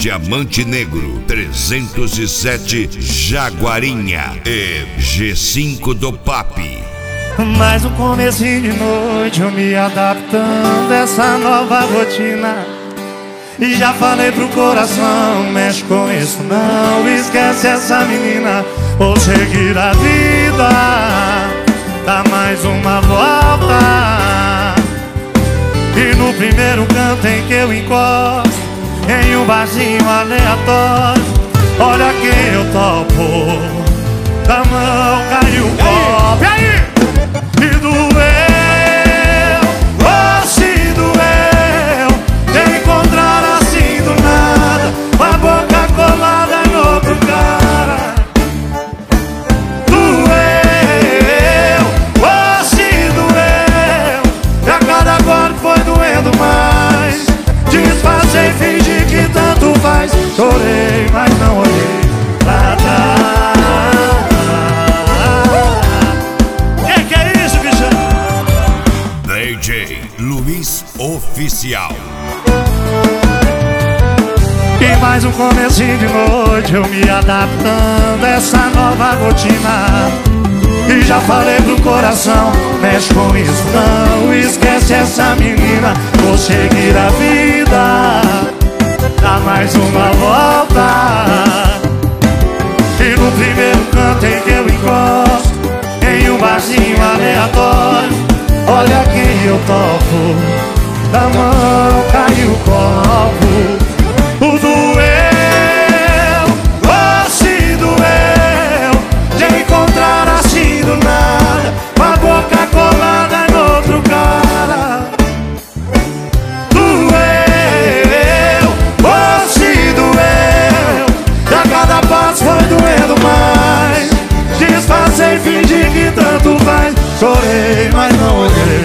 Diamante Negro 307 Jaguarinha e G5 do Papi. Mais um comecinho de noite, eu me adaptando a essa nova rotina. E já falei pro coração, mexe com isso não, esquece essa menina. Vou seguir a vida, dá mais uma volta. E no primeiro canto em que eu encosto, em um barzinho aleatório, olha quem eu topo, da mão caiu o copo. E aí? E doeu, oh se doeu, te encontrar assim do nada, com a boca colada em outro cara. Doeu, oh se doeu, e a cada golpe foi doendo mais. Disfarcei, fingi que tanto faz, chorei, mas não olhei pra trás. DJ Luiz Oficial. E mais um comecinho de noite, eu me adaptando a essa nova rotina. E já falei pro coração, mexe com isso não, esquece essa menina. Vou seguir a vida, dá mais uma volta. E no primeiro canto em que eu encosto, em um barzinho aleatório, olha quem eu topo, da mão caiu o copo. O doeu, oh se doeu, de encontrar assim do nada, com a boca colada em outro cara. Doeu, oh se doeu, e a cada passo foi doendo mais. Disfarcei, fingi que tanto faz, chorei, mas não olhei